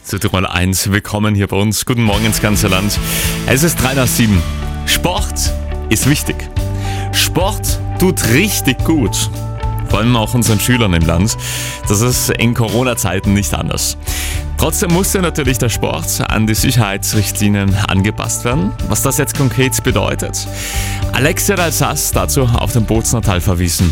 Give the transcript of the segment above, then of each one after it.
Südtirol 1, willkommen hier bei uns. Guten Morgen ins ganze Land. Es ist 7:03. Sport ist wichtig. Sport tut richtig gut. Vor allem auch unseren Schülern im Land. Das ist in Corona-Zeiten nicht anders. Trotzdem musste natürlich der Sport an die Sicherheitsrichtlinien angepasst werden. Was das jetzt konkret bedeutet? Alexia Dalsas dazu auf den Bozner Tal verwiesen.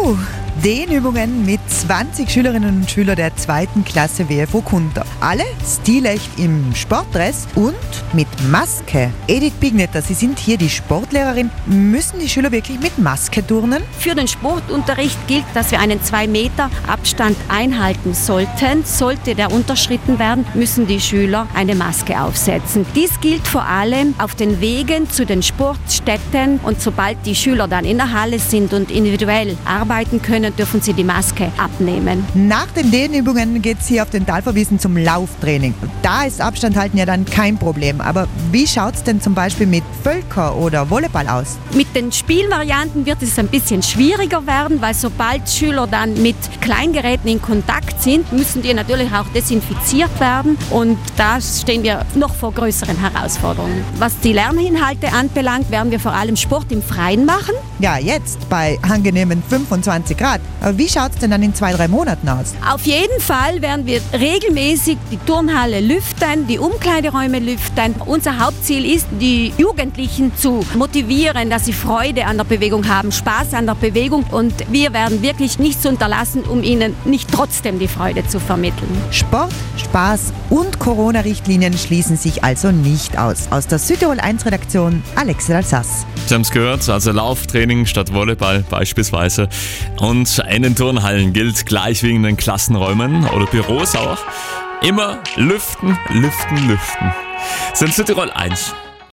Dehnübungen mit 20 Schülerinnen und Schülern der 2. Klasse WFO Kunter. Alle stilecht im Sportdress und mit Maske. Edith Bignetter, Sie sind hier die Sportlehrerin. Müssen die Schüler wirklich mit Maske turnen? Für den Sportunterricht gilt, dass wir einen 2 Meter Abstand einhalten sollten. Sollte der unterschritten werden, müssen die Schüler eine Maske aufsetzen. Dies gilt vor allem auf den Wegen zu den Sportstätten, und sobald die Schüler dann in der Halle sind und individuell arbeiten können, dürfen sie die Maske abnehmen. Nach den Dehnübungen geht es hier auf den Talverwiesen zum Lauftraining. Da ist Abstand halten ja dann kein Problem. Aber wie schaut es denn zum Beispiel mit Völker oder Volleyball aus? Mit den Spielvarianten wird es ein bisschen schwieriger werden, weil sobald Schüler dann mit Kleingeräten in Kontakt sind, müssen die natürlich auch desinfiziert werden. Und da stehen wir noch vor größeren Herausforderungen. Was die Lerninhalte anbelangt, werden wir vor allem Sport im Freien machen. Ja, jetzt bei angenehmen 25 Grad. Aber wie schaut es denn dann in 2-3 Monaten aus? Auf jeden Fall werden wir regelmäßig die Turnhalle lüften, die Umkleideräume lüften. Unser Hauptziel ist, die Jugendlichen zu motivieren, dass sie Freude an der Bewegung haben, Spaß an der Bewegung. Und wir werden wirklich nichts unterlassen, um ihnen nicht trotzdem die Freude zu vermitteln. Sport, Spaß und Corona-Richtlinien schließen sich also nicht aus. Aus der Südtirol 1 Redaktion, Alexia Dalsas. Sie haben es gehört, also Lauftraining statt Volleyball beispielsweise. Und in den Turnhallen gilt gleich wie in den Klassenräumen oder Büros auch, immer lüften, lüften, lüften. Sind Südtirol 1.